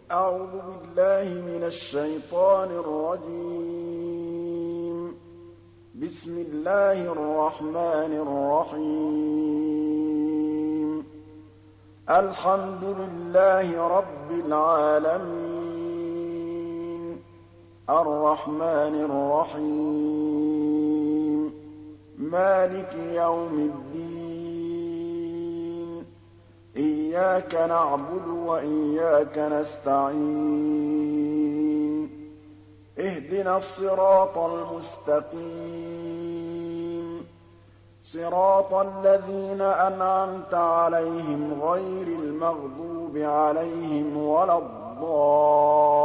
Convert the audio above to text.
أعوذ بالله من الشيطان الرجيم. بسم الله الرحمن الرحيم. الحمد لله رب العالمين. الرحمن الرحيم. مالك يوم الدين. إياك نعبد وإياك نستعين. اهدنا الصراط المستقيم. صراط الذين أنعمت عليهم غير المغضوب عليهم ولا الضالين.